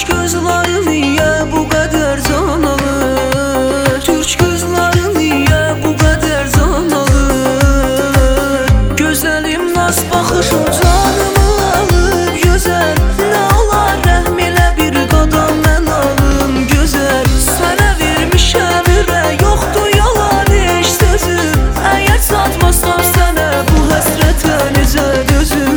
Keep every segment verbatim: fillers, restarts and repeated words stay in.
qızları niyə bu qədər can alır? Türk qızları niyə bu qədər can alır? Gözəlim naz baxışım canımı alıb gözəl. Nə olar rəhm elə bir qadam mən alım gözəl. Sənə vermişəm ürək, yoxdur yalan heç sözüm. Əgər satmasam sənə bu həsrətə necə dözüm?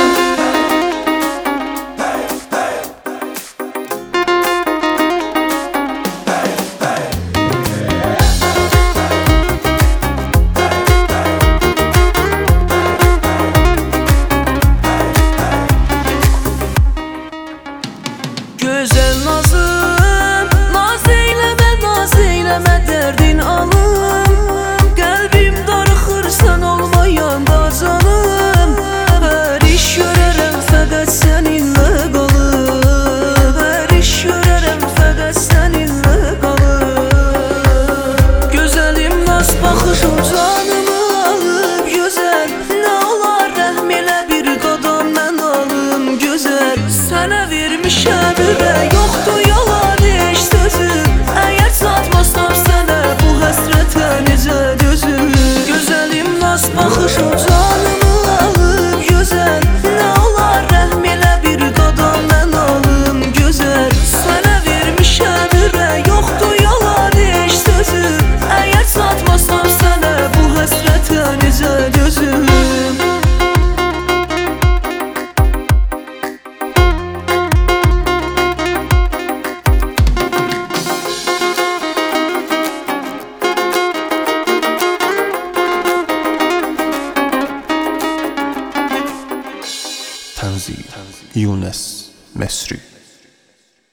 Gözəl nazım, naz eyləmə, naz eyləmə dərdin alım. Qəlbim darıxır sən olmayanda canım. Hər iş görərəm fəqət səninlə qalıb. Hər iş görərəm fəqət səninlə qalıb. Gözəlim naz baxışım canımı alıb gözəl. Nə olar rəhm elə bir qadam mən alım gözəl. Sənə vermişəm ürək, yoxdur yalan heç sözüm. Əgər satmasam sənə bu həsrətə necə dözüm? Gözəlim naz baxışım canımı alıb gözəl. Nə olar rəhm elə bir qadam mən alım gözəl. Sənə vermişəm ürək, yoxdur yalan heç sözüm. Əgər satmasam sənə bu həsrətə necə dözüm? تنزیل یونس مصری.